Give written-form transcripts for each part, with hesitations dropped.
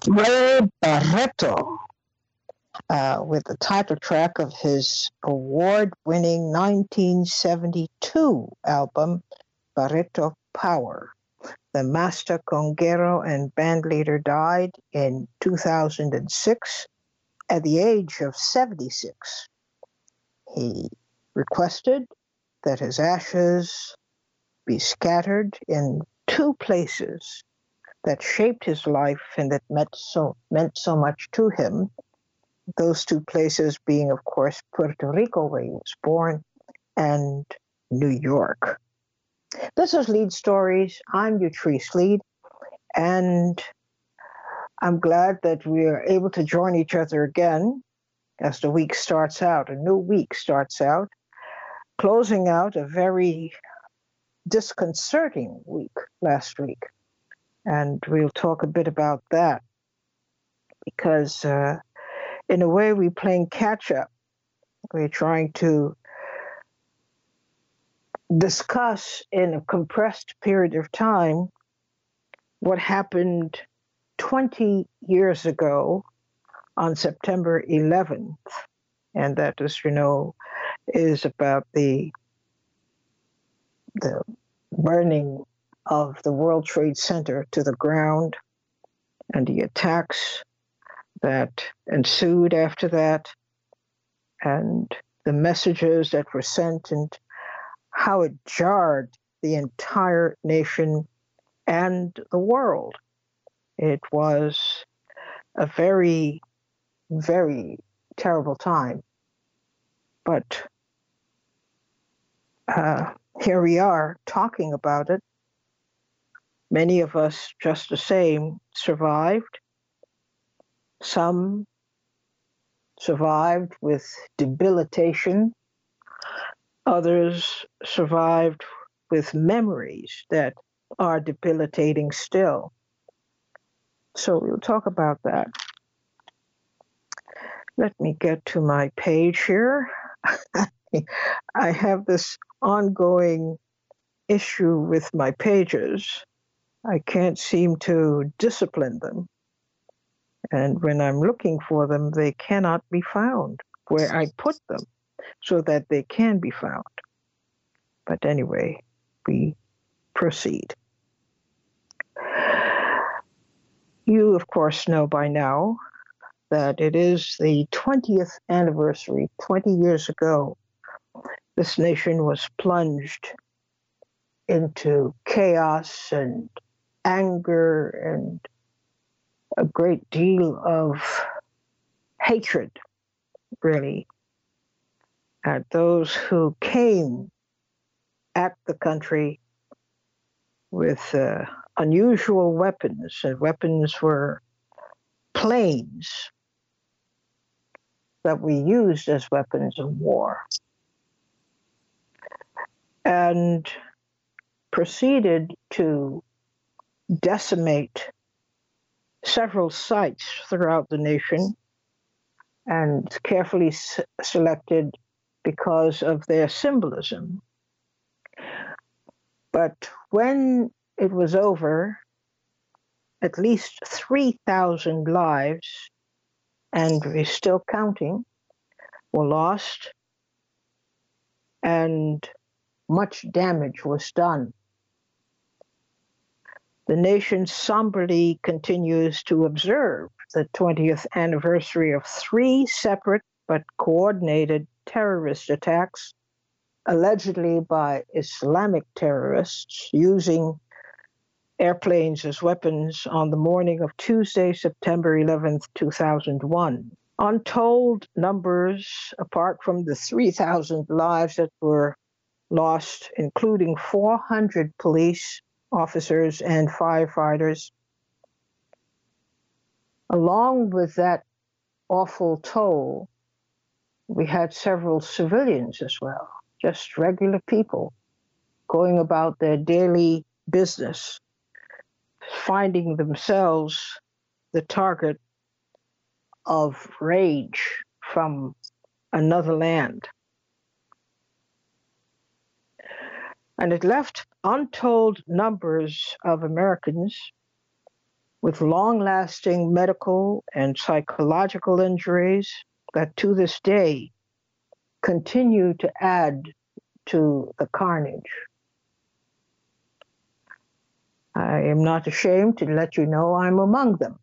Ray Barretto, with the title track of his award-winning 1972 album, Barretto Power. The master conguero and bandleader died in 2006 at the age of 76. He requested that his ashes be scattered in two places that shaped his life and that meant so much to him. Those two places being, of course, Puerto Rico, where he was born, and New York. This is Lead Stories. I'm Utrice Lead, and I'm glad that we are able to join each other again as the week starts out. A new week starts out, closing out a very disconcerting week last week. And we'll talk a bit about that because in a way we're playing catch up. We're trying to discuss in a compressed period of time what happened 20 years ago on September 11th. And that, as you know, is about the burning of the World Trade Center to the ground and the attacks that ensued after that, and the messages that were sent and how it jarred the entire nation and the world. It was a very, very terrible time. But here we are talking about it. Many of us, just the same, survived. Some survived with debilitation. Others survived with memories that are debilitating still. So we'll talk about that. Let me get to my page here. I have this ongoing issue with my pages. I can't seem to discipline them. And when I'm looking for them, they cannot be found where I put them so that they can be found. But anyway, we proceed. You, of course, know by now that it is the 20th anniversary. 20 years ago, this nation was plunged into chaos and anger and a great deal of hatred, really, at those who came at the country with unusual weapons. And weapons were planes that we used as weapons of war, and proceeded to decimate several sites throughout the nation, and carefully selected because of their symbolism. But when it was over, at least 3,000 lives, and we're still counting, were lost, and much damage was done. The nation somberly continues to observe the 20th anniversary of three separate but coordinated terrorist attacks, allegedly by Islamic terrorists using airplanes as weapons on the morning of Tuesday, September 11th, 2001. Untold numbers, apart from the 3,000 lives that were lost, including 400 police officers and firefighters. Along with that awful toll, we had several civilians as well, just regular people going about their daily business, finding themselves the target of rage from another land. And it left untold numbers of Americans with long-lasting medical and psychological injuries that to this day continue to add to the carnage. I am not ashamed to let you know I'm among them.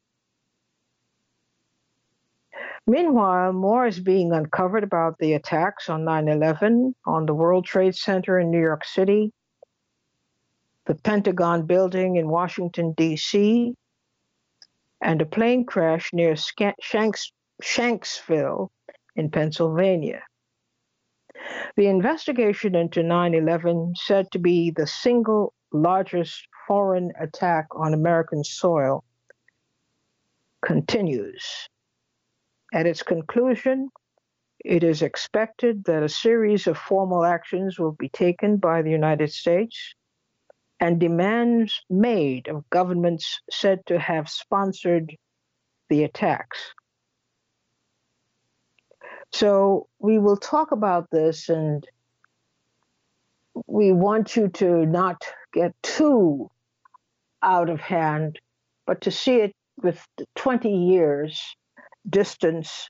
Meanwhile, more is being uncovered about the attacks on 9/11 on the World Trade Center in New York City, the Pentagon building in Washington, D.C., and a plane crash near Shanksville in Pennsylvania. The investigation into 9/11, said to be the single largest foreign attack on American soil, continues. At its conclusion, it is expected that a series of formal actions will be taken by the United States and demands made of governments said to have sponsored the attacks. So we will talk about this, and we want you to not get too out of hand, but to see it with 20 years distance,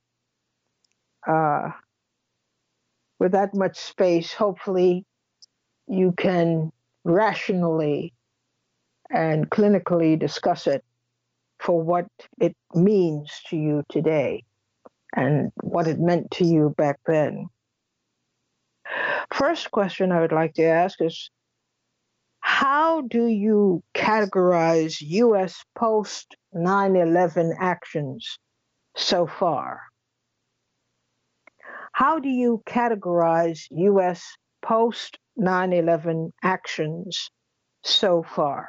with that much space. Hopefully you can rationally and clinically discuss it for what it means to you today and what it meant to you back then. First question I would like to ask is, how do you categorize U.S. post 9/11 actions so far? How do you categorize U.S. post 9/11 actions so far?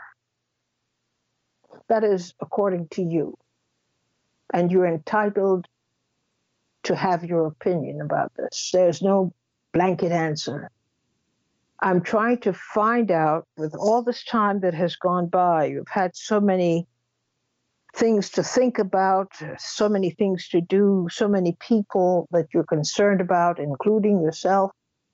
That is according to you, and you're entitled to have your opinion about this. There's no blanket answer. I'm trying to find out, with all this time that has gone by, you've had so many things to think about, so many things to do, so many people that you're concerned about, including yourself.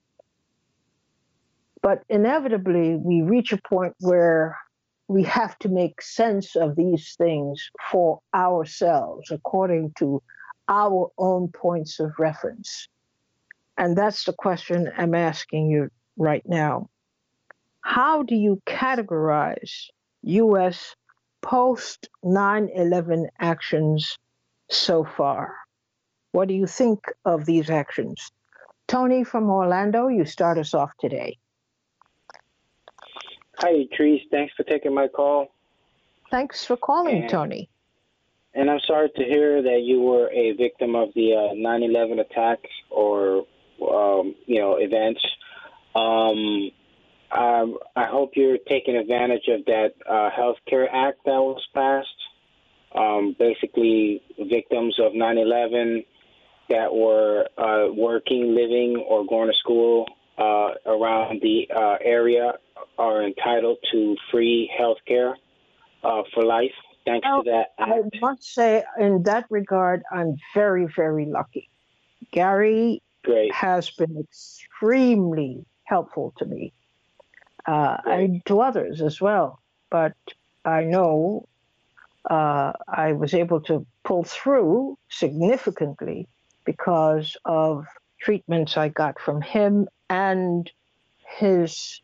But inevitably, we reach a point where we have to make sense of these things for ourselves, according to our own points of reference. And that's the question I'm asking you right now. How do you categorize U.S. post 9/11 actions so far? What do you think of these actions? Tony from Orlando, you start us off today. Hi, Trees. Thanks for taking my call. Thanks for calling, Tony. And I'm sorry to hear that you were a victim of the 9/11 attack or, events. I hope you're taking advantage of that Health Care Act that was passed. Basically, victims of 9/11 that were working, living, or going to school around the area are entitled to free health care for life, thanks to that act. I must say, in that regard, I'm very, very lucky. Gary has been extremely helpful to me, and to others as well. But I know I was able to pull through significantly because of treatments I got from him and his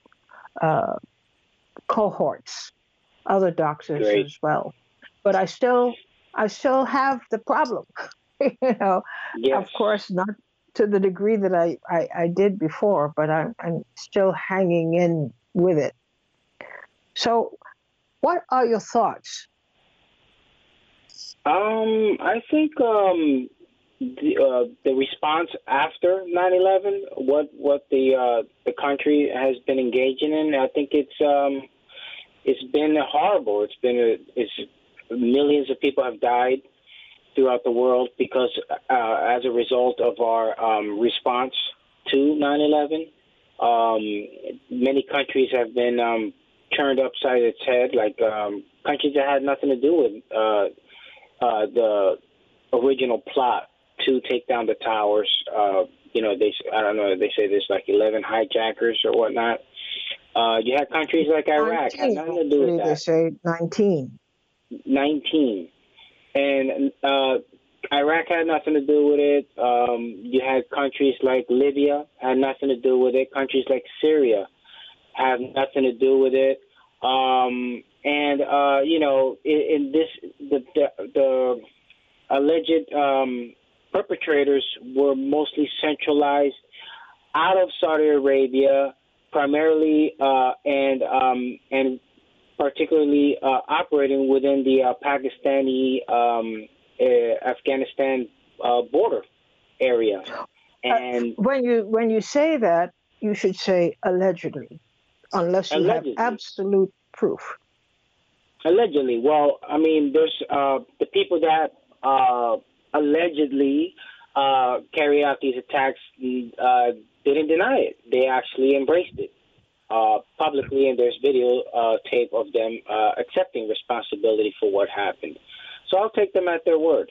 cohorts, other doctors as well. But I still have the problem, Of course, not to the degree that I did before, but I'm still hanging in with it. So what are your thoughts? I think the response after 9/11, what the country has been engaging in, I think it's been horrible. It's millions of people have died throughout the world because as a result of our response to 9/11. Many countries have been turned upside its head, like countries that had nothing to do with the original plot to take down the towers. I don't know, they say there's like 11 hijackers or whatnot. You had countries like Iraq, 19, had nothing to do with that. They say 19. 19, and Iraq had nothing to do with it. You had countries like Libya had nothing to do with it. Countries like Syria have nothing to do with it. In this, the alleged perpetrators were mostly centralized out of Saudi Arabia, primarily and particularly operating within the Pakistani Afghanistan border area. And when you say that, you should say allegedly, unless you have absolute proof. Allegedly. Well, I mean, there's the people that allegedly carry out these attacks didn't deny it. They actually embraced it publicly, and there's video tape of them accepting responsibility for what happened. So I'll take them at their word.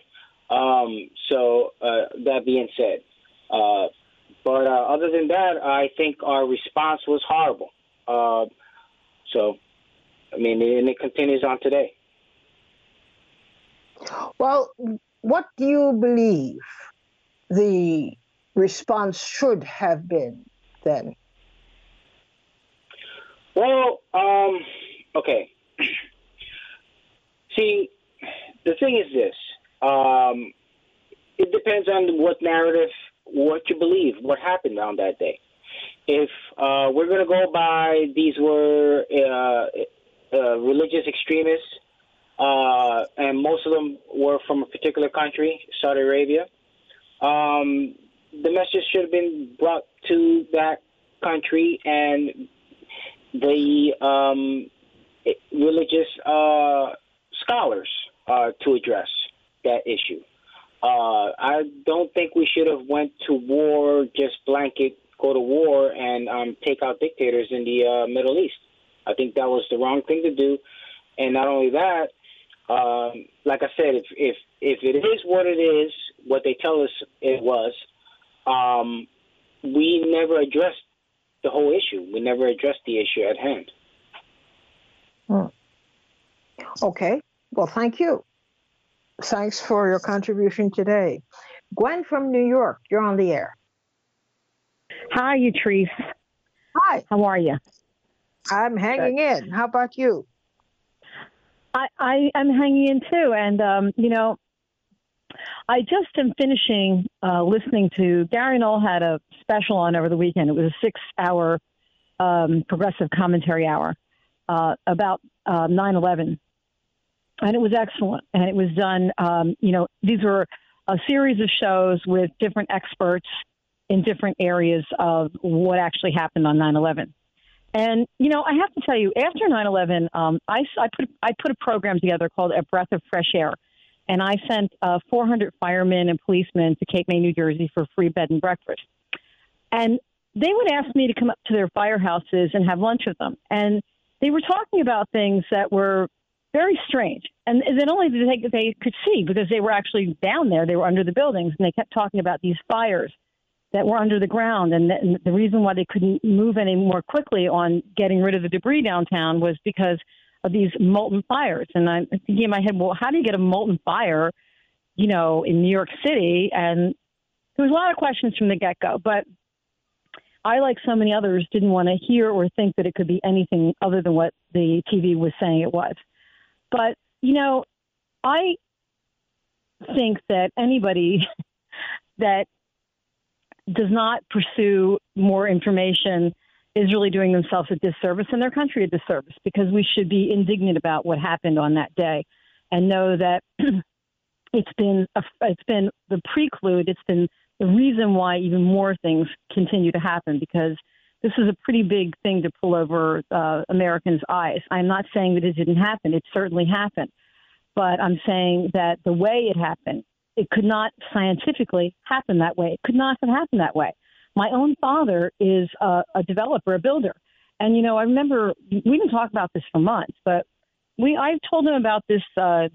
That being said, but other than that, I think our response was horrible. And it continues on today. Well, what do you believe the response should have been then? Well, okay. See, the thing is this. It depends on what narrative, what you believe, what happened on that day. If we're going to go by these were religious extremists, and most of them were from a particular country, Saudi Arabia, the message should have been brought to that country and the religious scholars to address that issue. I don't think we should have went to war, just blanket go to war and take out dictators in the Middle East. I think that was the wrong thing to do. And not only that, like I said, if it is what it is, what they tell us it was, we never addressed the whole issue. We never addressed the issue at hand. Okay. Well, thank you. Thanks for your contribution today. Gwen from New York, you're on the air. Hi, Utrice. Hi. How are you? I'm hanging in. How about you? I'm hanging in too. And, I just am finishing listening to Gary Null had a special on over the weekend. It was a 6-hour progressive commentary hour about 9/11. And it was excellent. And it was done, these were a series of shows with different experts in different areas of what actually happened on 9/11. And, I have to tell you, after 9/11, I put a program together called A Breath of Fresh Air. And I sent 400 firemen and policemen to Cape May, New Jersey for free bed and breakfast. And they would ask me to come up to their firehouses and have lunch with them. And they were talking about things that were very strange. And that only they could see because they were actually down there. They were under the buildings. And they kept talking about these fires that were under the ground. And the reason why they couldn't move any more quickly on getting rid of the debris downtown was because of these molten fires. And I'm thinking in my head, well, how do you get a molten fire, in New York City? And there was a lot of questions from the get-go. But I, like so many others, didn't want to hear or think that it could be anything other than what the TV was saying it was. But, I think that anybody that does not pursue more information is really doing themselves a disservice and their country a disservice, because we should be indignant about what happened on that day and know that it's been the prelude. It's been the reason why even more things continue to happen, because this is a pretty big thing to pull over Americans' eyes. I'm not saying that it didn't happen. It certainly happened. But I'm saying that the way it happened, it could not scientifically happen that way. It could not have happened that way. My own father is a developer, a builder. And, I remember we didn't talk about this for months, but I told him about this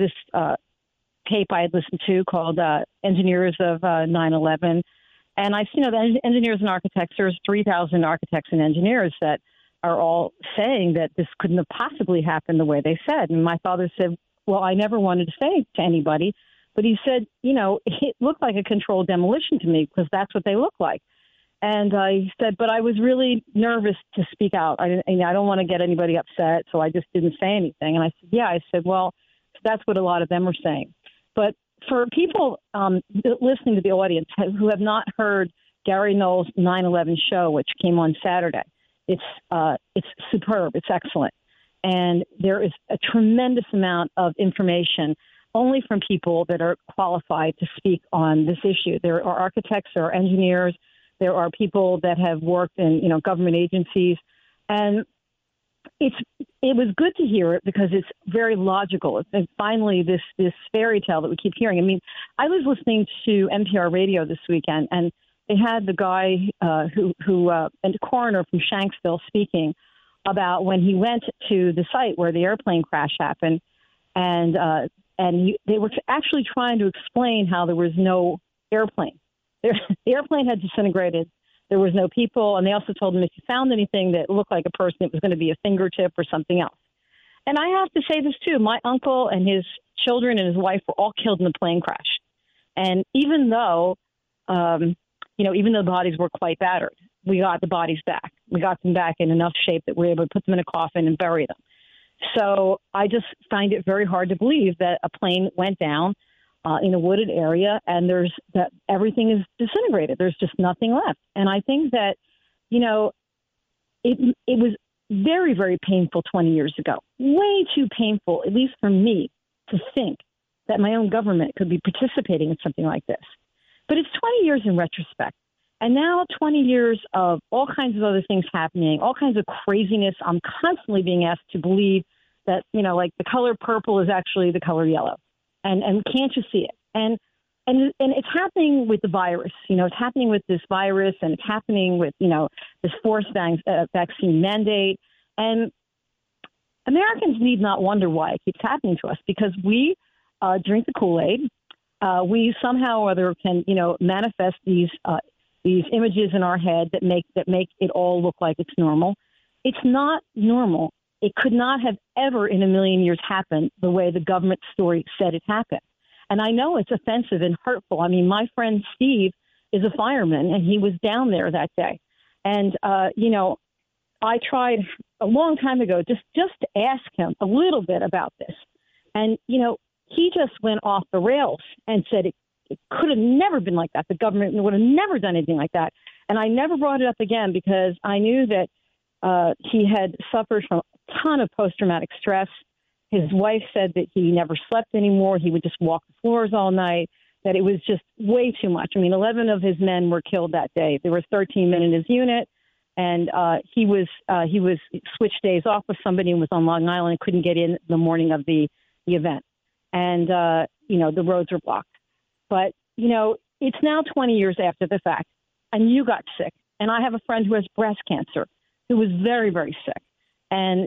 tape I had listened to called Engineers of 9/11. And the engineers and architects, there's 3,000 architects and engineers that are all saying that this couldn't have possibly happened the way they said. And my father said, well, I never wanted to say to anybody, but he said, it looked like a controlled demolition to me because that's what they look like. And he said, but I was really nervous to speak out. I don't want to get anybody upset, so I just didn't say anything. And I said, yeah. I said, well, that's what a lot of them are saying. But for people listening to the audience who have not heard Gary Knowles' 9/11 show, which came on Saturday, it's superb. It's excellent. And there is a tremendous amount of information only from people that are qualified to speak on this issue. There are architects, there are engineers, there are people that have worked in, government agencies. And it was good to hear it because it's very logical. And finally, this fairy tale that we keep hearing. I mean, I was listening to NPR radio this weekend, and they had the guy who and the coroner from Shanksville speaking about when he went to the site where the airplane crash happened, and they were actually trying to explain how there was no airplane. The airplane had disintegrated. There was no people, and they also told him if you found anything that looked like a person, it was going to be a fingertip or something else. And I have to say this too: my uncle and his children and his wife were all killed in the plane crash, and even though the bodies were quite battered, we got the bodies back. We got them back in enough shape that we were able to put them in a coffin and bury them. So I just find it very hard to believe that a plane went down in a wooded area and that everything is disintegrated. There's just nothing left. And I think that, it was very, very painful 20 years ago, way too painful, at least for me, to think that my own government could be participating in something like this. But it's 20 years in retrospect. And now 20 years of all kinds of other things happening, all kinds of craziness. I'm constantly being asked to believe that, like the color purple is actually the color yellow. And can't you see it? And it's happening with the virus. It's happening with this virus, and it's happening with, this forced vaccine mandate. And Americans need not wonder why it keeps happening to us, because we drink the Kool-Aid. We somehow or other can, manifest these images in our head that make it all look like it's normal. It's not normal. It could not have ever in a million years happened the way the government story said it happened. And I know it's offensive and hurtful. I mean, my friend Steve is a fireman, and he was down there that day. And, I tried a long time ago just to ask him a little bit about this. And, he just went off the rails and said it could have never been like that. The government would have never done anything like that. And I never brought it up again because I knew that he had suffered from a ton of post-traumatic stress. His wife said that he never slept anymore. He would just walk the floors all night, that it was just way too much. I mean, 11 of his men were killed that day. There were 13 men in his unit, and he was switched days off with somebody and was on Long Island and couldn't get in the morning of the event. And, the roads were blocked. But, it's now 20 years after the fact, and you got sick. And I have a friend who has breast cancer who was very, very sick. And,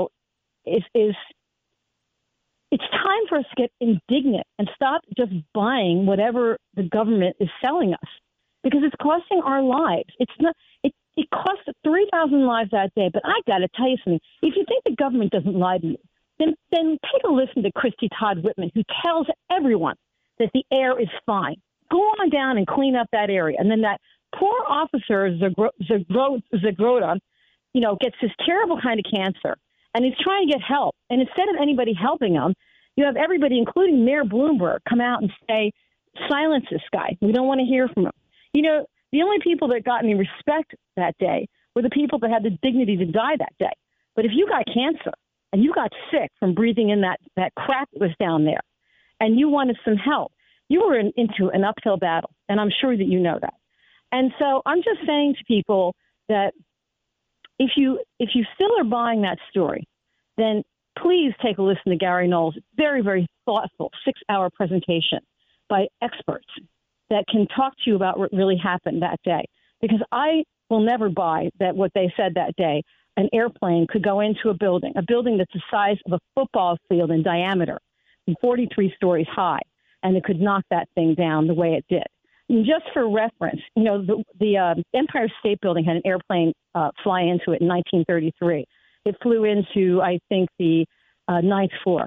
it's time for us to get indignant and stop just buying whatever the government is selling us, because it's costing our lives. It's not. It cost 3,000 lives that day. But I got to tell you something. If you think the government doesn't lie to you, then take a listen to Christy Todd Whitman, who tells everyone that the air is fine. Go on down and clean up that area. And then that poor officer, Zagroda, gets this terrible kind of cancer, and he's trying to get help. And instead of anybody helping him, you have everybody, including Mayor Bloomberg, come out and say, silence this guy. We don't want to hear from him. The only people that got any respect that day were the people that had the dignity to die that day. But if you got cancer and you got sick from breathing in that crap that was down there, and you wanted some help, you were into an uphill battle. And I'm sure that you know that. And so I'm just saying to people that if you still are buying that story, then please take a listen to Gary Knowles' very, very thoughtful 6-hour presentation by experts that can talk to you about what really happened that day. Because I will never buy that what they said that day, an airplane could go into a building that's the size of a football field in diameter, 43 stories high, and it could knock that thing down the way it did. And just for reference, the Empire State Building had an airplane fly into it in 1933. It flew into, I think, the ninth floor.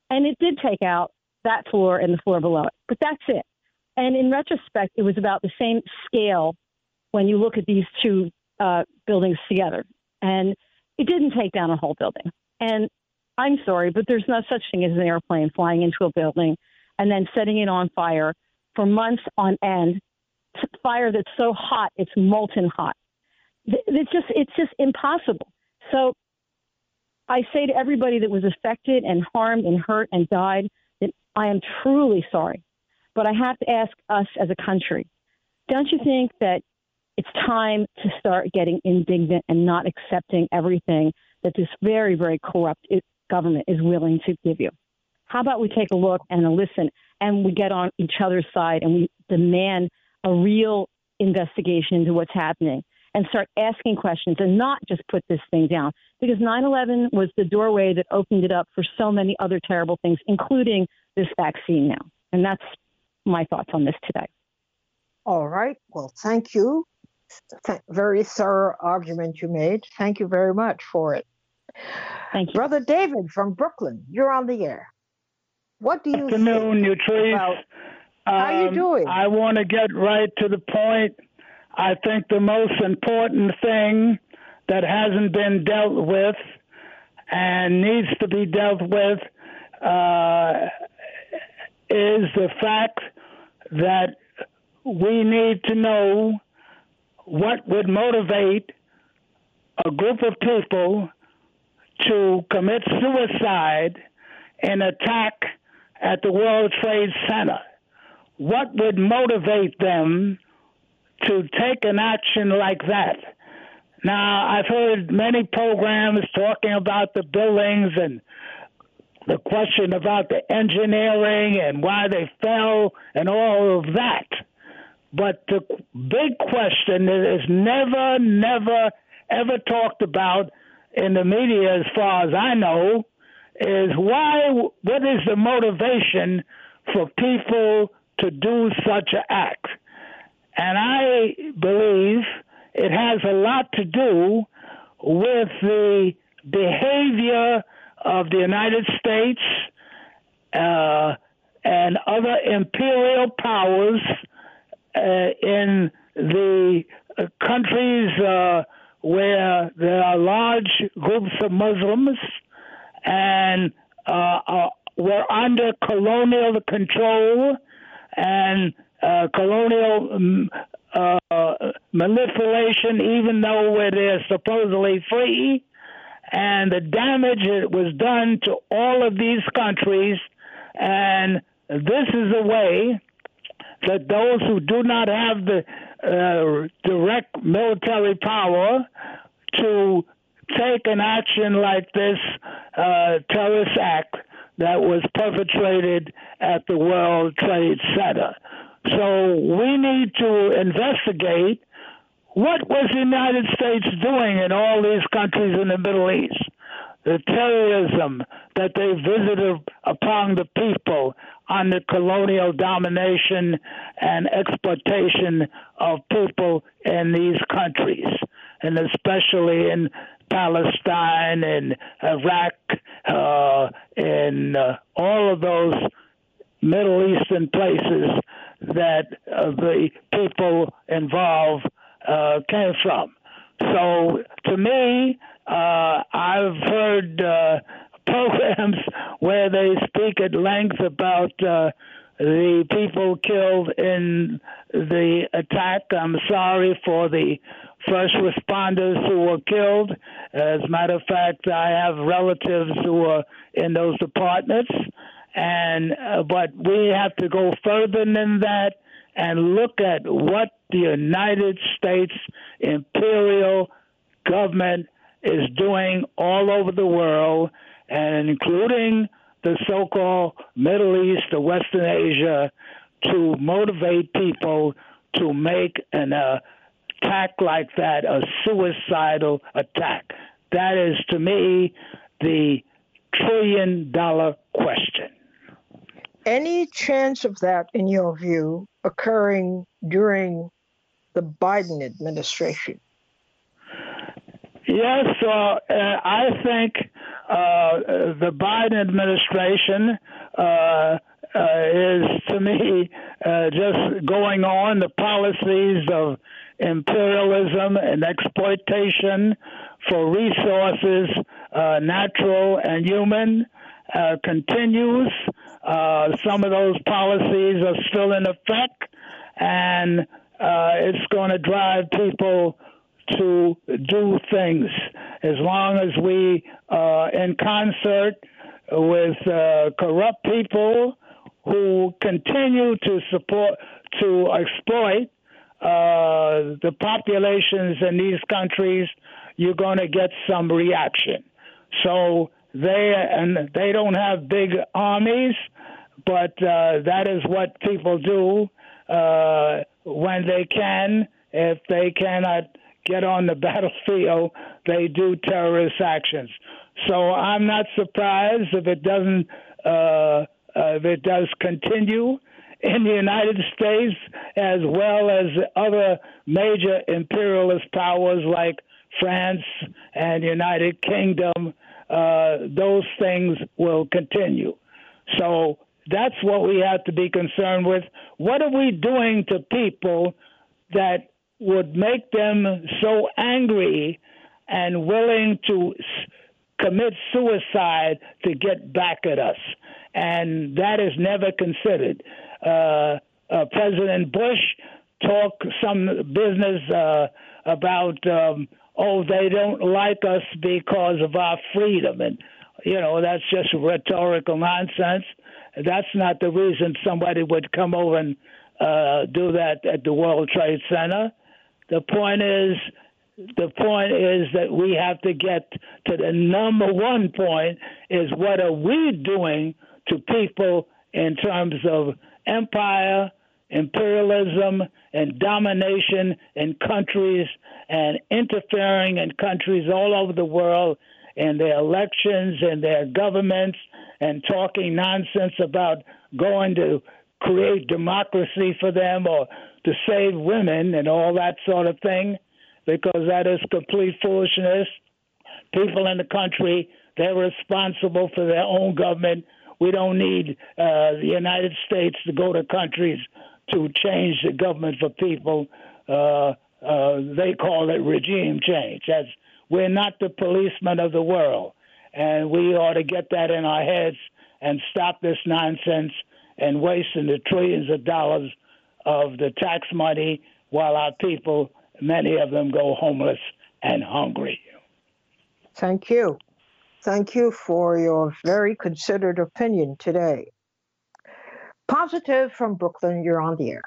And it did take out that floor and the floor below it, but that's it. And in retrospect, it was about the same scale when you look at these two buildings together. And it didn't take down a whole building. And I'm sorry, but there's no such thing as an airplane flying into a building and then setting it on fire for months on end. Fire that's so hot, it's molten hot. It's just impossible. So I say to everybody that was affected and harmed and hurt and died that I am truly sorry. But I have to ask us as a country, don't you think that it's time to start getting indignant and not accepting everything that this very, very corrupt government is willing to give you? How about we take a look and a listen and we get on each other's side and we demand a real investigation into what's happening and start asking questions and not just put this thing down, because 9/11 was the doorway that opened it up for so many other terrible things, including this vaccine now. And that's my thoughts on this today. All right. Well, thank you. Very thorough argument you made. Thank you very much for it. Thank you. Brother David from Brooklyn, you're on the air. What do you think? Good afternoon, Utrice. How you doing? I want to get right to the point. I think the most important thing that hasn't been dealt with and needs to be dealt with is the fact that we need to know what would motivate a group of people to commit suicide in attack at the World Trade Center. What would motivate them to take an action like that? Now, I've heard many programs talking about the buildings and the question about the engineering and why they fell and all of that. But the big question that is never, ever talked about in the media, as far as I know, is what is the motivation for people to do such an act? And I believe it has a lot to do with the behavior of the United States and other imperial powers in the countries where there are large groups of Muslims and were under colonial control and colonial manipulation, even though they're supposedly free. And the damage that was done to all of these countries. And this is a way that those who do not have the direct military power to take an action like this terrorist act that was perpetrated at the World Trade Center. So we need to investigate what was the United States doing in all these countries in the Middle East, the terrorism that they visited upon the people under colonial domination and exploitation of people in these countries, and especially in Palestine and Iraq and all of those Middle Eastern places that the people involved came from. So to me, I've heard programs where they speak at length about the people killed in the attack. I'm sorry for the first responders who were killed. As a matter of fact, I have relatives who are in those departments. But we have to go further than that and look at what the United States imperial government is doing all over the world, and including the so-called Middle East or Western Asia, to motivate people to make an attack like that, a suicidal attack. That is, to me, the trillion-dollar question. Any chance of that, in your view, occurring during the Biden administration? Yes, I think the Biden administration is, to me, just going on the policies of imperialism and exploitation for resources, natural and human, continues. Some of those policies are still in effect, and it's going to drive people to do things. As long as we, in concert with corrupt people who continue to exploit the populations in these countries, you're going to get some reaction. So they don't have big armies, but that is what people do when they can. If they cannot get on the battlefield, they do terrorist actions. So I'm not surprised if it doesn't. If it does continue in the United States, as well as other major imperialist powers like France and United Kingdom, those things will continue. So that's what we have to be concerned with. What are we doing to people that would make them so angry and willing to commit suicide to get back at us? And that is never considered. President Bush talked some business about, they don't like us because of our freedom. And, that's just rhetorical nonsense. That's not the reason somebody would come over and do that at the World Trade Center. The point is that we have to get to the number one point is what are we doing to people in terms of empire, imperialism, and domination in countries and interfering in countries all over the world in their elections and their governments and talking nonsense about going to create democracy for them or to save women and all that sort of thing, because that is complete foolishness. People in the country, they're responsible for their own government. We don't need the United States to go to countries to change the government for people. They call it regime change. We're not the policemen of the world, and we ought to get that in our heads and stop this nonsense and wasting the trillions of dollars of the tax money while our people, many of them, go homeless and hungry. Thank you. Thank you for your very considered opinion today. Positive from Brooklyn, you're on the air.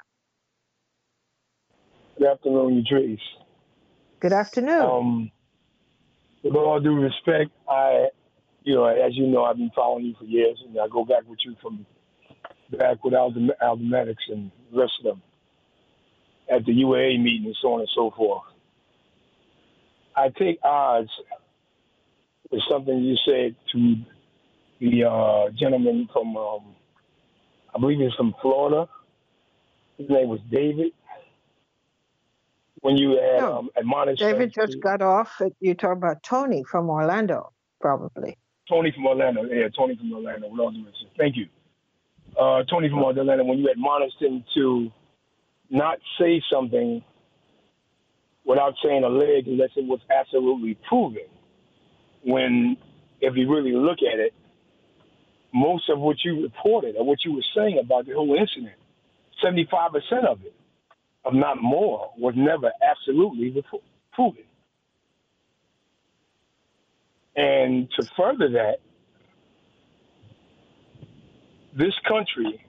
Good afternoon, Idris. Good afternoon. With all due respect, as you know, I've been following you for years, and I go back with you from back with Aldo Maddox and the rest of them at the UAA meeting and so on and so forth. I take odds with something you said to the gentleman from, I believe he's from Florida. His name was David. When you had admonished David just got off. You're talking about Tony from Orlando, probably. Tony from Orlando. Yeah, Tony from Orlando. With all due respect. Thank you. Tony from Orlando, when you admonished him to not say something without saying a leg unless it was absolutely proven, when, if you really look at it, most of what you reported or what you were saying about the whole incident, 75% of it, if not more, was never absolutely proven. And to further that, this country,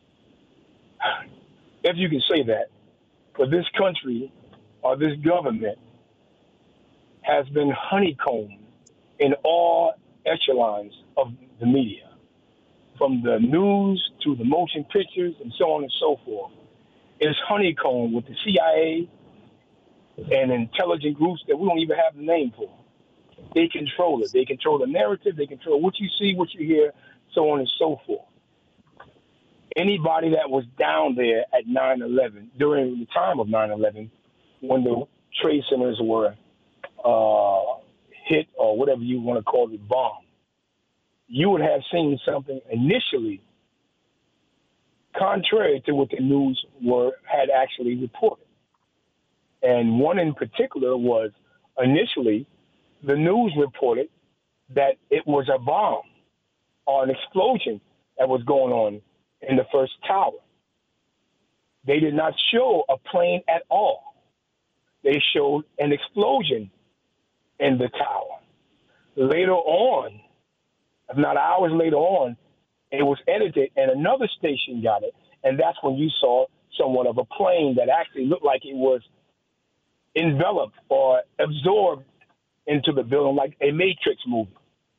if you can say that, but this country or this government has been honeycombed in all echelons of the media, from the news to the motion pictures and so on and so forth. It's honeycombed with the CIA and intelligent groups that we don't even have the name for. They control it. They control the narrative. They control what you see, what you hear, so on and so forth. Anybody that was down there at 9/11, during the time of 9/11, when the trade centers were hit or whatever you want to call it, bombed, you would have seen something initially contrary to what the news had actually reported. And one in particular was initially the news reported that it was a bomb or an explosion that was going on in the first tower. They did not show a plane at all. They showed an explosion in the tower. Later on, if not hours later on, it was edited and another station got it. And that's when you saw somewhat of a plane that actually looked like it was enveloped or absorbed into the building like a Matrix movie.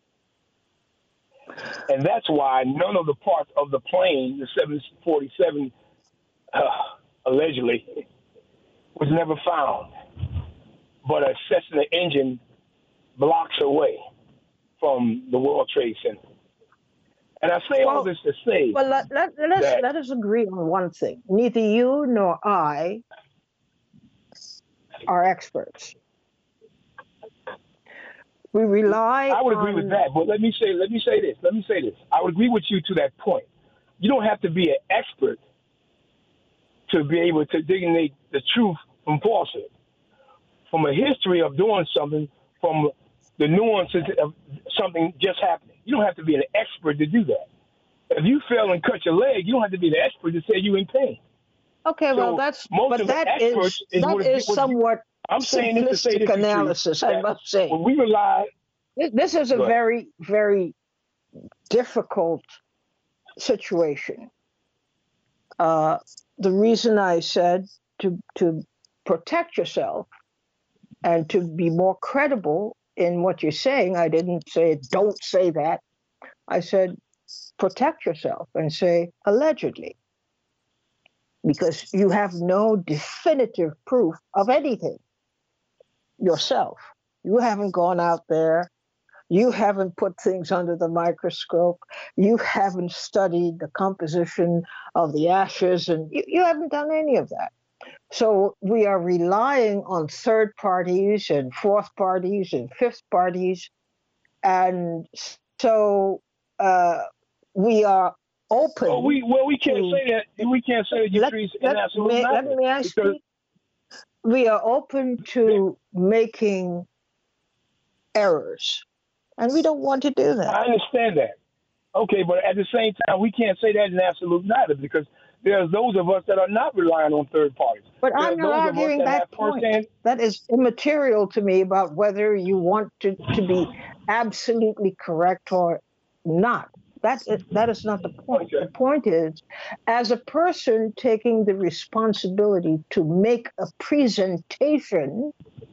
And that's why none of the parts of the plane, the 747, allegedly, was never found. But a Cessna engine blocks away from the World Trade Center. And I say all this to say... Well, let us agree on one thing. Neither you nor I are experts. We rely I would agree with that, but let me say this. I would agree with you to that point. You don't have to be an expert to be able to designate the truth from falsehood. From a history of doing something, from the nuances of something just happening. You don't have to be an expert to do that. If you fell and cut your leg, you don't have to be an expert to say you're in pain. Okay, well, that is somewhat simplistic analysis, I must say. When we rely... This is a very, very difficult situation. The reason I said to protect yourself and to be more credible in what you're saying, I didn't say, don't say that. I said, protect yourself and say, allegedly. Because you have no definitive proof of anything yourself. You haven't gone out there. You haven't put things under the microscope. You haven't studied the composition of the ashes, and you haven't done any of that. So we are relying on third parties and fourth parties and fifth parties. And so we are open. We can't say that. We can't say that. Let me ask you. We are open to making errors, and we don't want to do that. I understand that. Okay, but at the same time, we can't say that in absolute neither, because there's those of us that are not relying on third parties. But I'm not arguing that point. That is immaterial to me about whether you want to be absolutely correct or not. That is not the point. Okay. The point is, as a person taking the responsibility to make a presentation,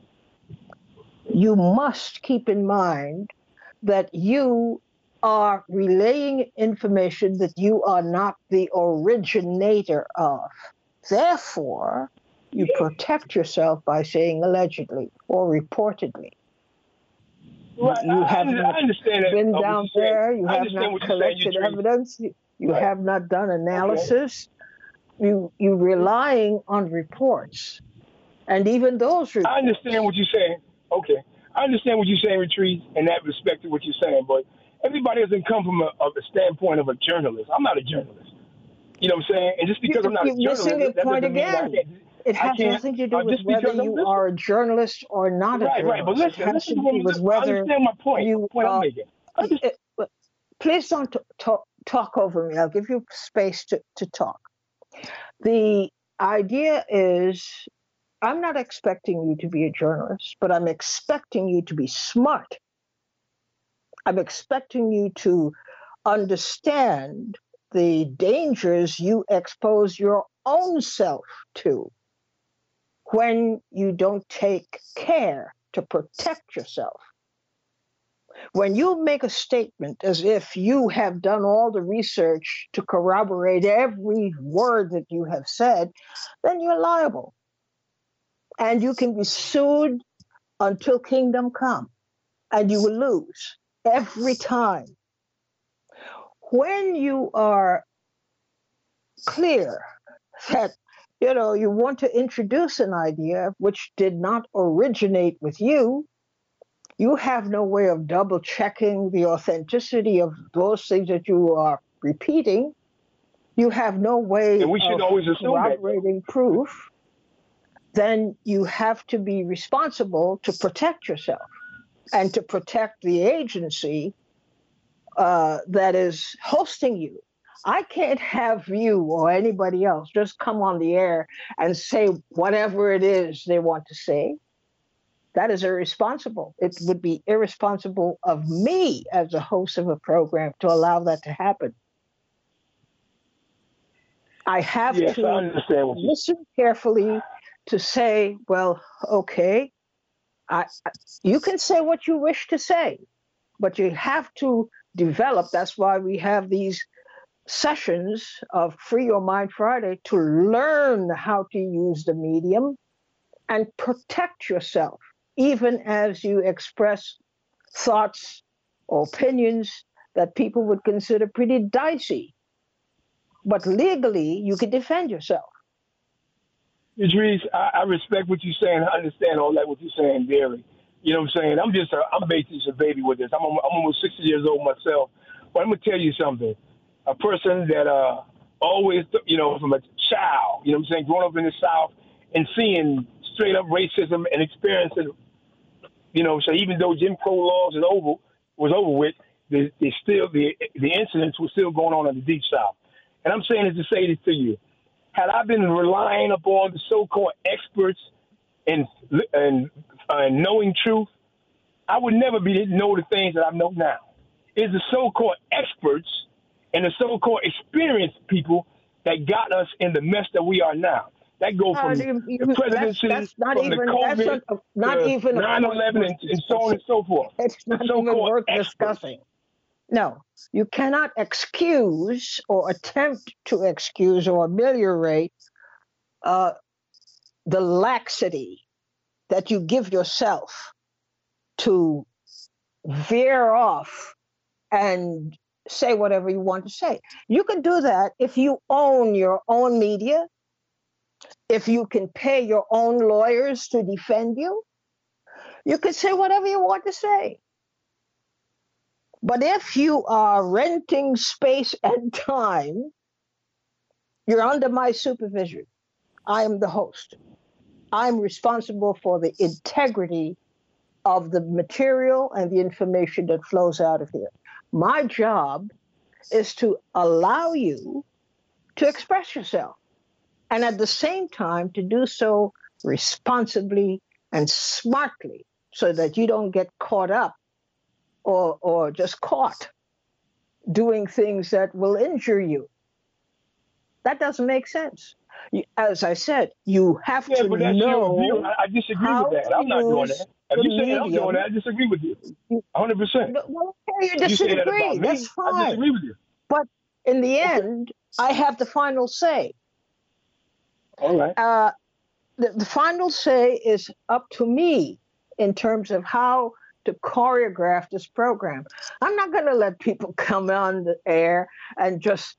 you must keep in mind that you are relaying information that you are not the originator of. Therefore, you protect yourself by saying allegedly or reportedly. Right. You have I understand that. Been down there. You have not collected evidence. You have not done analysis. Okay. You're relying on reports, and even those reports. I understand what you're saying. Okay, I understand what you're saying, Retrieve, in that respect to what you're saying. But everybody doesn't come from a standpoint of a journalist. I'm not a journalist. You know what I'm saying? And just because I'm not a journalist, that doesn't mean I can't. It has nothing to do with whether you are a journalist or not a journalist. Right, but listen with whether I understand my point. I'm making. Please don't talk over me. I'll give you space to talk. The idea is, I'm not expecting you to be a journalist, but I'm expecting you to be smart. I'm expecting you to understand the dangers you expose your own self to when you don't take care to protect yourself. When you make a statement as if you have done all the research to corroborate every word that you have said, then you're liable. And you can be sued until kingdom come, and you will lose every time. When you are clear that you want to introduce an idea which did not originate with you, You have no way of double checking the authenticity of those things that you are repeating. You have no way And we should of always assume that. corroborating proof. Then you have to be responsible to protect yourself and to protect the agency that is hosting you. I can't have you or anybody else just come on the air and say whatever it is they want to say. That is irresponsible. It would be irresponsible of me as a host of a program to allow that to happen. I have Yes, I to understand what you listen carefully to say, well, okay, you can say what you wish to say, but you have to develop. That's why we have these sessions of Free Your Mind Friday to learn how to use the medium and protect yourself, even as you express thoughts or opinions that people would consider pretty dicey. But legally, you can defend yourself. Idris, I respect what you're saying. I understand all that, what you're saying, Derek. You know what I'm saying? I'm basically just a baby with this. I'm almost 60 years old myself. But I'm going to tell you something. A person that always, from a child, you know what I'm saying, growing up in the South and seeing straight up racism and experiencing, so even though Jim Crow laws was over with, the incidents were still going on in the Deep South. And I'm saying it to say this to you. Had I been relying upon the so-called experts and knowing truth, I would never know the things that I know now. It's the so-called experts and the so-called experienced people that got us in the mess that we are now. That go from the presidency, that's not from even, the COVID, that's not even 9/11, and so on and so forth. It's not even worth discussing. No, you cannot excuse or attempt to excuse or ameliorate the laxity that you give yourself to veer off and say whatever you want to say. You can do that if you own your own media, if you can pay your own lawyers to defend you. You can say whatever you want to say. But if you are renting space and time, you're under my supervision. I am the host. I'm responsible for the integrity of the material and the information that flows out of here. My job is to allow you to express yourself, and at the same time to do so responsibly and smartly so that you don't get caught up or just caught doing things that will injure you. That doesn't make sense. As I said, you have to but that's know. Your view. I disagree with that. I'm not doing that. If you say I'm doing that, I disagree with you. 100%. Well, okay, you disagree. You say that about me, that's fine. I disagree with you. But in the end, I have the final say. All right. The final say is up to me in terms of how to choreograph this program. I'm not going to let people come on the air and just,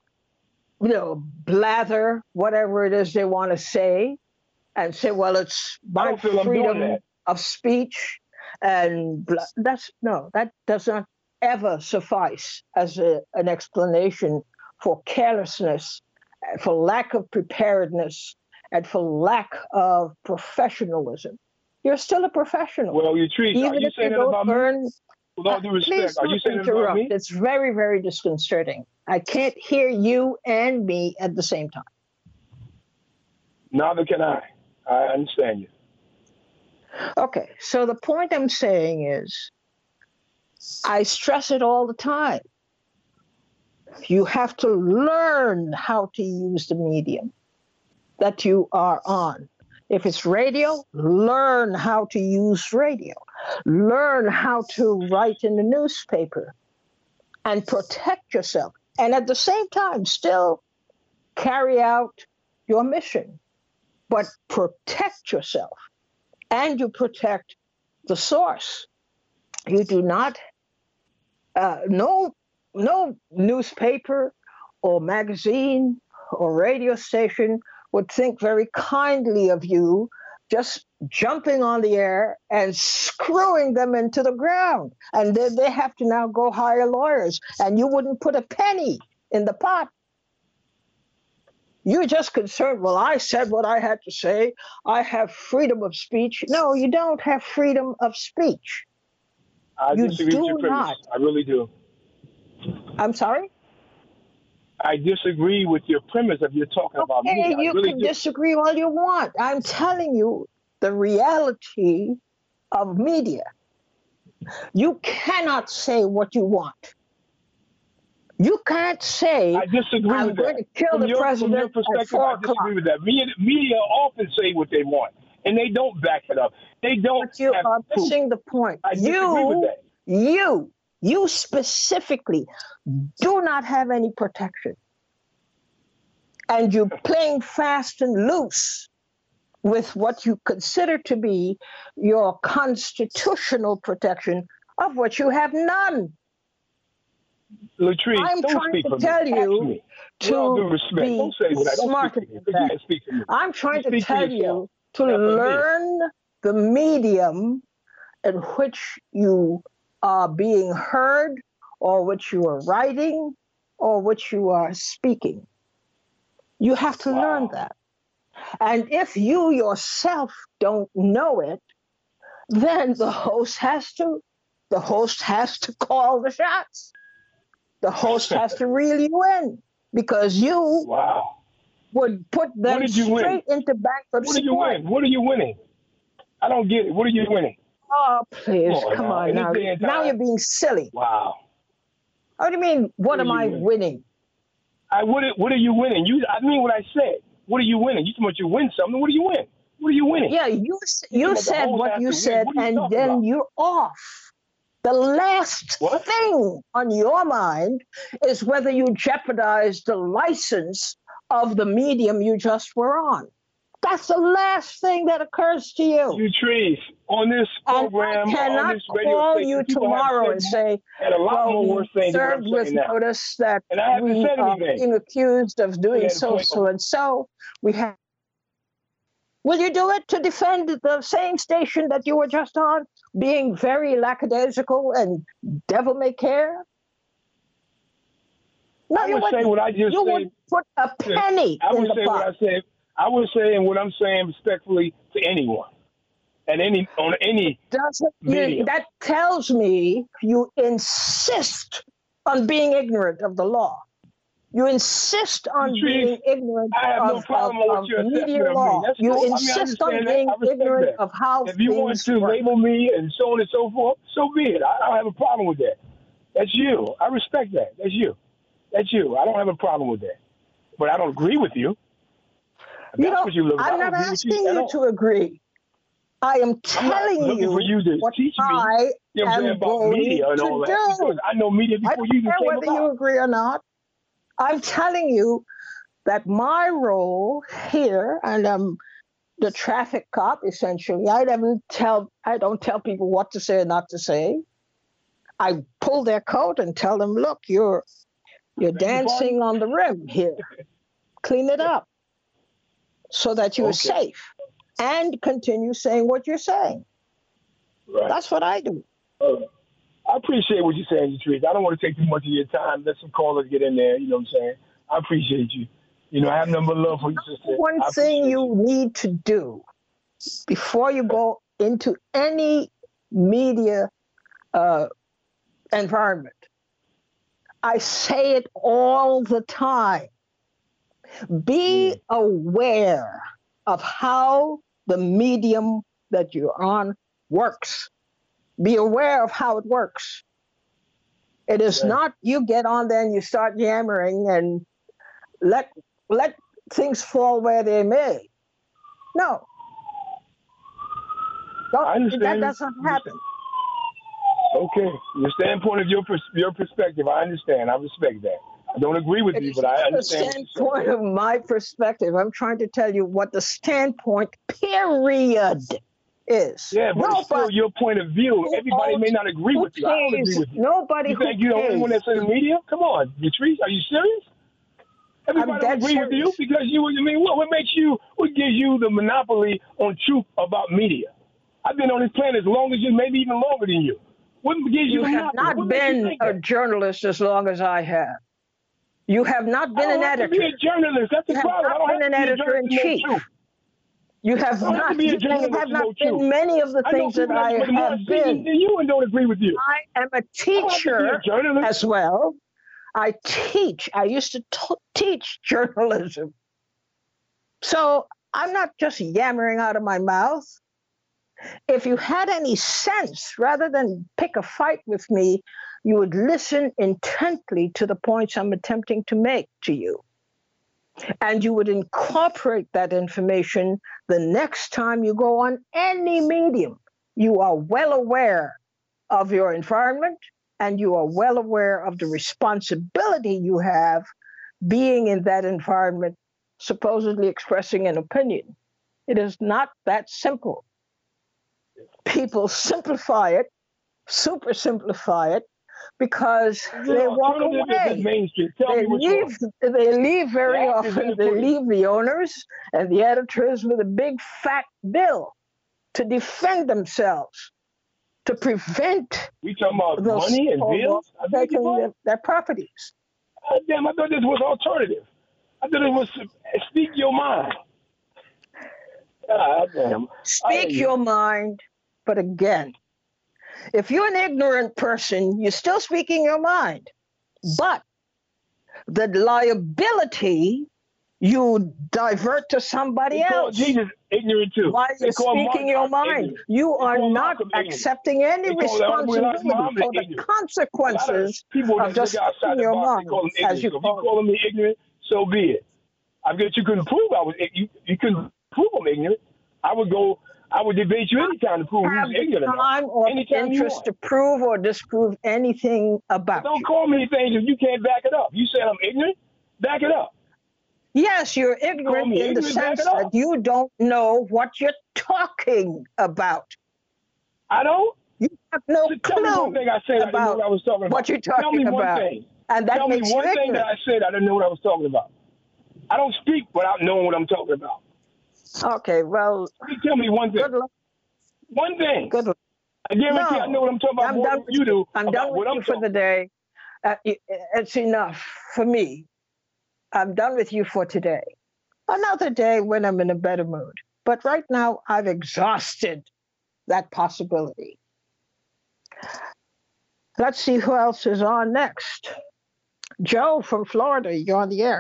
blather whatever it is they want to say and say, well, it's my freedom of speech. And that does not ever suffice as an explanation for carelessness, for lack of preparedness, and for lack of professionalism. You're still a professional. Well, are you saying that about me? With all due respect, are you saying that about me? It's very, very disconcerting. I can't hear you and me at the same time. Neither can I. I understand you. Okay, so the point I'm saying is, I stress it all the time. You have to learn how to use the medium that you are on. If it's radio, learn how to use radio. Learn how to write in the newspaper and protect yourself. And at the same time, still carry out your mission. But protect yourself. And you protect the source. You do not, no newspaper or magazine or radio station would think very kindly of you just jumping on the air and screwing them into the ground. And then they have to now go hire lawyers. And you wouldn't put a penny in the pot. You're just concerned, well, I said what I had to say. I have freedom of speech. No, you don't have freedom of speech. I disagree with your premise. Not. I really do. I'm sorry? I disagree with your premise of you're talking about me. Okay, you can disagree all you want. I'm telling you the reality of media. You cannot say what you want. You can't say, I disagree I'm with going that. to kill the president from your perspective, at 4 I disagree with that. Media often say what they want, and they don't back it up. They don't. But you have are proof. missing the point. I disagree with that. You specifically do not have any protection. And you're playing fast and loose with what you consider to be your constitutional protection, of which you have none. Latrice, I'm don't trying speak to for tell me. you to be don't say what I don't smart speak for me. about that. You can't speak for me. I'm trying to speak for tell you yourself. to Not for me. learn the medium in which you are being heard, or which you are writing, or which you are speaking. You have to learn that. And if you yourself don't know it, then the host has to call the shots. The host has to reel you in, because you would put them straight into bankruptcy. What are you winning? I don't get it. What are you winning? Oh, please, come on now. Now you're being silly. Wow. How do you mean, what am I winning? What are you winning? I mean what I said. What are you winning? You talking about you win something. What do you win? What are you winning? Yeah, you said what you said, and then you're off. The last thing on your mind is whether you jeopardize the license of the medium you just were on. That's the last thing that occurs to you. Latrice, on this program, I cannot on this radio call station, you tomorrow and say, served with notice that we are being accused of doing so and so. Will you do it to defend the same station that you were just on, being very lackadaisical and devil may care? No, I would say what I just said. You would put a penny in the pot. What I said. I would say what I'm saying respectfully to anyone, and on any medium. That tells me you insist on being ignorant of the law. You insist on being ignorant of media law. You insist on being ignorant of how things work. If you want to label me and so on and so forth, so be it. I don't have a problem with that. That's you. I respect that. That's you. That's you. I don't have a problem with that. But I don't agree with you. I'm not asking you to agree. I am telling you what I am going to do. I know media before you even came about. Whether you agree or not, I'm telling you that my role here, and I'm the traffic cop essentially. I don't tell people what to say or not to say. I pull their coat and tell them, look, you're dancing on the rim here. Clean it up so that you're safe, and continue saying what you're saying. Right. That's what I do. I appreciate what you're saying, Latrice. I don't want to take too much of your time. Let some callers get in there. You know what I'm saying? I appreciate you. I have number love for you, sister. One thing you need to do before you go into any media environment, I say it all the time. Be aware of how the medium that you're on works. Be aware of how it works. It is not you get on there and you start yammering and let things fall where they may. No. That doesn't happen. Okay. The standpoint of your perspective, I understand. I respect that. I don't agree with you, but I understand. The standpoint of my perspective, I'm trying to tell you what the standpoint, period, is. Yeah, but it's still your point of view. Everybody may not agree with you. I don't agree with you. Nobody you think you're the only one that's in the media? Come on, Latrice, are you serious? Everybody don't agree with you because what gives you the monopoly on truth about media? I've been on this planet as long as you, maybe even longer than you. What gives you the have monopoly? not been a journalist as long as I have. You have not been an editor. I don't have to be a journalist. That's the problem. I don't have to be an editor-in-chief. You have not been many of the things that I have been. You and don't agree with you. I am a teacher as well. I teach. I used to teach journalism. So I'm not just yammering out of my mouth. If you had any sense, rather than pick a fight with me, you would listen intently to the points I'm attempting to make to you. And you would incorporate that information the next time you go on any medium. You are well aware of your environment, and you are well aware of the responsibility you have being in that environment, supposedly expressing an opinion. It is not that simple. People simplify it, super simplify it, because they walk away. They leave very often. They leave the owners and the editors with a big fat bill to defend themselves, to prevent we talking about money and bills taking their properties. Damn, I thought this was alternative. I thought it was speak your mind. Damn. Speak your mind, but again, if you're an ignorant person, you're still speaking your mind. But the liability you divert to somebody else. Jesus ignorant too. While you're speaking your mind, you are not accepting any responsibility for the consequences of just speaking your mind, as you call it. If you calling me ignorant, so be it. I bet you couldn't prove you couldn't prove I'm ignorant. I would debate you anytime to prove who's ignorant. Time or interest to prove or disprove anything about Don't call me things if you can't back it up. You said I'm ignorant? Back it up. Yes, you're ignorant in the sense that you don't know what you're talking about. I don't? You have no clue tell me one thing I said about I didn't know what I was talking about. What you're talking tell me about. One thing. And that tell makes me one you thing ignorant. that I said I didn't know what I was talking about. I don't speak without knowing what I'm talking about. Okay, well. Tell me one thing. Good luck. One thing. Good luck. I guarantee I know what I'm talking about more than you do. I'm done with you for the day. It's enough for me. I'm done with you for today. Another day when I'm in a better mood. But right now, I've exhausted that possibility. Let's see who else is on next. Joe from Florida, you're on the air.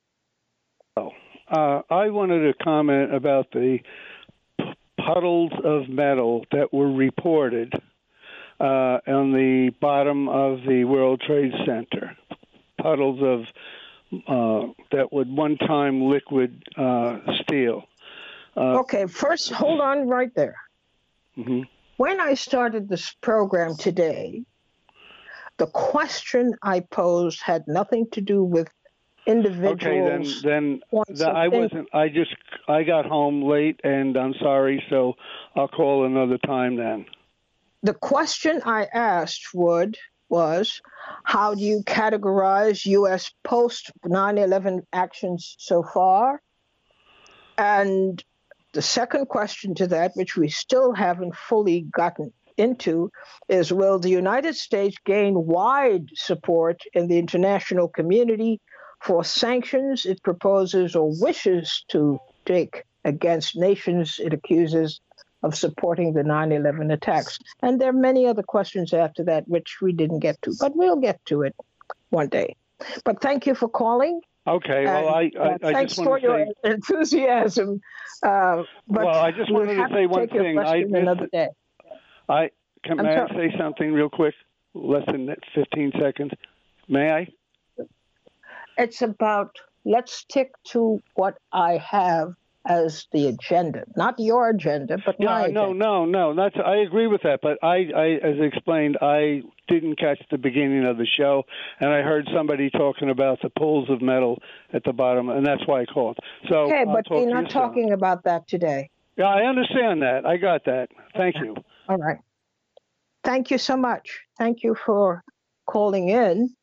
I wanted to comment about the puddles of metal that were reported on the bottom of the World Trade Center. Puddles of that would one time liquid steel. Okay, first, hold on right there. Mm-hmm. When I started this program today, the question I posed had nothing to do with individuals. Okay, then I wasn't. I got home late, and I'm sorry. So I'll call another time then. The question I asked was, how do you categorize U.S. post 9/11 actions so far? And the second question to that, which we still haven't fully gotten into, is will the United States gain wide support in the international community for sanctions it proposes or wishes to take against nations it accuses of supporting the 9/11 attacks? And there are many other questions after that which we didn't get to, but we'll get to it one day. But thank you for calling. Okay, well, I thanks just want for to say, your enthusiasm. But well, I just wanted to say one thing. Another day. May I say something real quick? Less than 15 seconds. May I? It's about, let's stick to what I have as the agenda, not your agenda, but my agenda. No. I agree with that, but I, as explained, I didn't catch the beginning of the show, and I heard somebody talking about the pools of metal at the bottom, and that's why I called. So, okay, but we're not talking about that today. Yeah, I understand that. I got that. Thank you. All right. Thank you so much. Thank you for calling in.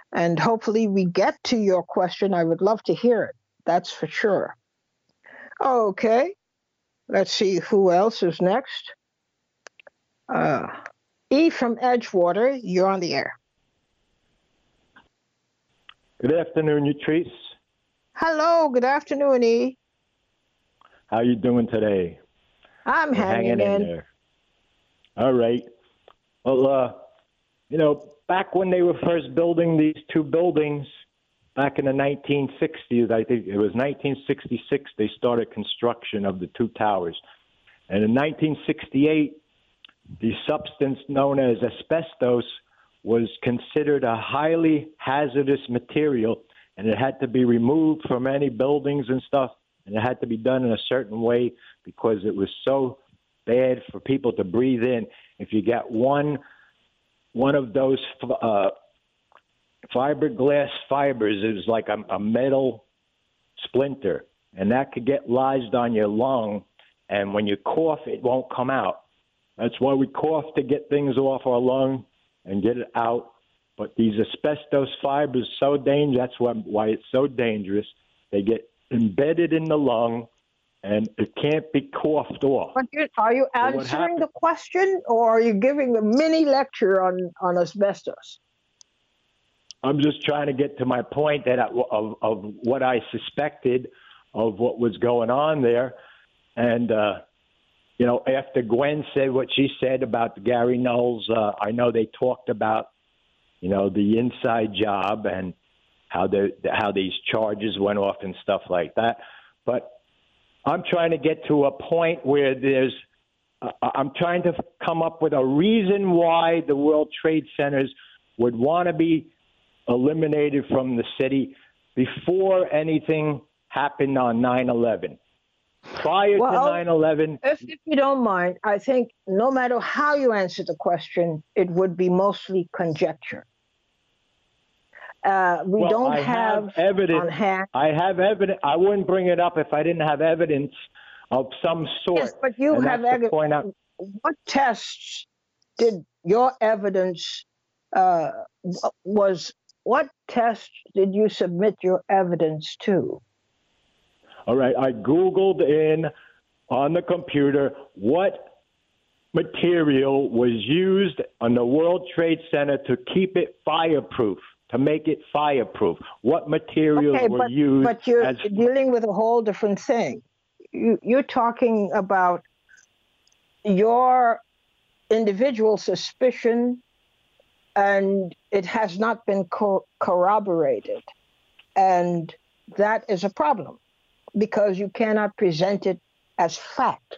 And hopefully we get to your question. I would love to hear it. That's for sure. Okay. Let's see who else is next. E from Edgewater, you're on the air. Good afternoon, Utrice. Hello, good afternoon, E. How you doing today? I'm hanging in there. All right. Well, back when they were first building these two buildings, back in the 1960s, I think it was 1966, they started construction of the two towers. And in 1968, the substance known as asbestos was considered a highly hazardous material, and it had to be removed from any buildings and stuff, and it had to be done in a certain way because it was so bad for people to breathe in. If you got one of those fiberglass fibers, it was like a metal splinter, and that could get lodged on your lung, and when you cough, it won't come out. That's why we cough, to get things off our lung and get it out. But these asbestos fibers so dangerous. That's why it's so dangerous. They get embedded in the lung, and it can't be coughed off. But are you answering the question, or are you giving a mini lecture on asbestos? I'm just trying to get to my point that of what I suspected of what was going on there. And, after Gwen said what she said about Gary Knowles, I know they talked about, the inside job and how these charges went off and stuff like that. But I'm trying to get to a point where I'm trying to come up with a reason why the World Trade Centers would want to be eliminated from the city before anything happened on 9/11. Prior to 9/11. If you don't mind, I think no matter how you answer the question, it would be mostly conjecture. We don't have evidence on hand. I have evidence. I wouldn't bring it up if I didn't have evidence of some sort. Yes, but you have evidence. What tests did your evidence What test did you submit your evidence to? All right, I Googled on the computer what material was used on the World Trade Center to keep it fireproof, to make it fireproof. What materials were used? But you're dealing with a whole different thing. You're talking about your individual suspicion, and it has not been corroborated. And that is a problem, because you cannot present it as fact.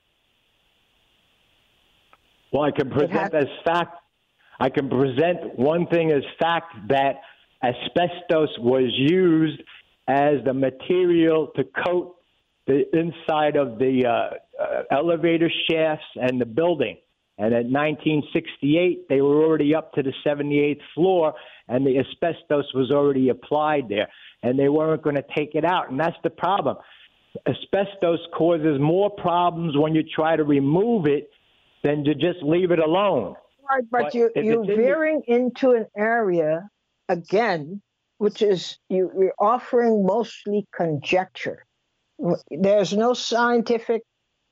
Well, I can present as fact. I can present one thing as fact, that asbestos was used as the material to coat the inside of the elevator shafts and the building. And at 1968, they were already up to the 78th floor, and the asbestos was already applied there, and they weren't going to take it out. And that's the problem. Asbestos causes more problems when you try to remove it than to just leave it alone. Right, but you're veering into an area, again, which is you're offering mostly conjecture. There's no scientific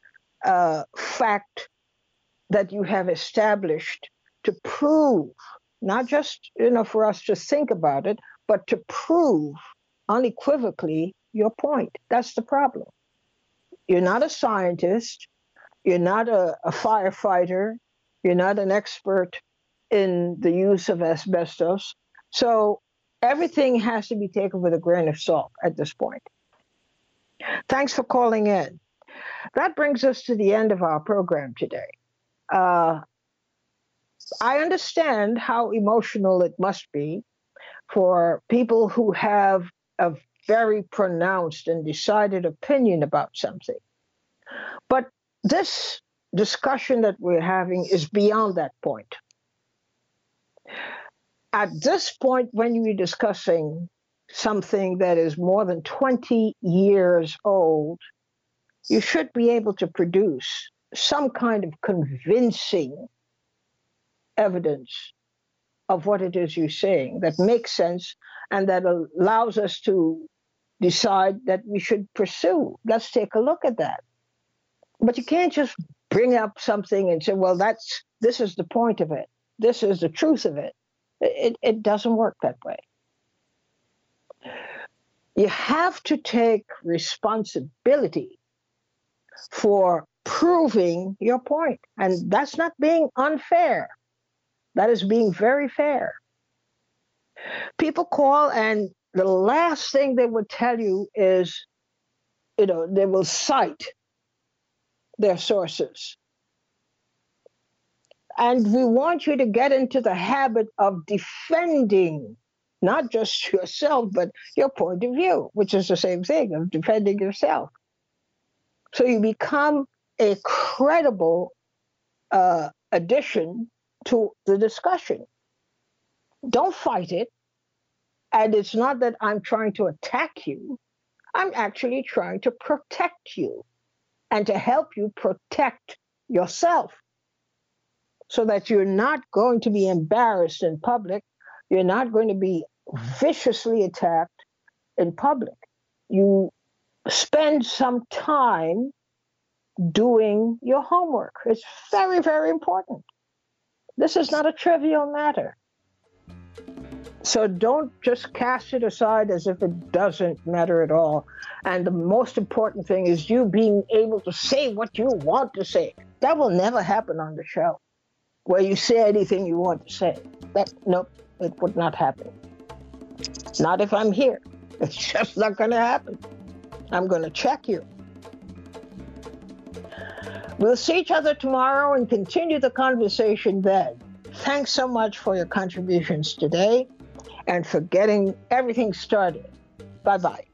fact that you have established to prove, not just for us to think about it, but to prove unequivocally your point. That's the problem. You're not a scientist. You're not a firefighter. You're not an expert in the use of asbestos. So everything has to be taken with a grain of salt at this point. Thanks for calling in. That brings us to the end of our program today. I understand how emotional it must be for people who have a very pronounced and decided opinion about something. But this discussion that we're having is beyond that point. At this point, when you're discussing something that is more than 20 years old, you should be able to produce some kind of convincing evidence of what it is you're saying that makes sense and that allows us to decide that we should pursue. Let's take a look at that. But you can't just bring up something and say, well, this is the point of it. This is the truth of it. It doesn't work that way. You have to take responsibility for proving your point. And that's not being unfair. That is being very fair. People call and the last thing they would tell you is, they will cite their sources. And we want you to get into the habit of defending not just yourself, but your point of view, which is the same thing of defending yourself. So you become a credible addition to the discussion. Don't fight it. And it's not that I'm trying to attack you. I'm actually trying to protect you and to help you protect yourself so that you're not going to be embarrassed in public. You're not going to be viciously attacked in public. You spend some time doing your homework. It's very, very important. This is not a trivial matter. So don't just cast it aside as if it doesn't matter at all. And the most important thing is you being able to say what you want to say. That will never happen on the show, where you say anything you want to say. Nope, it would not happen. Not if I'm here. It's just not going to happen. I'm going to check you. We'll see each other tomorrow and continue the conversation then. Thanks so much for your contributions today and for getting everything started. Bye-bye.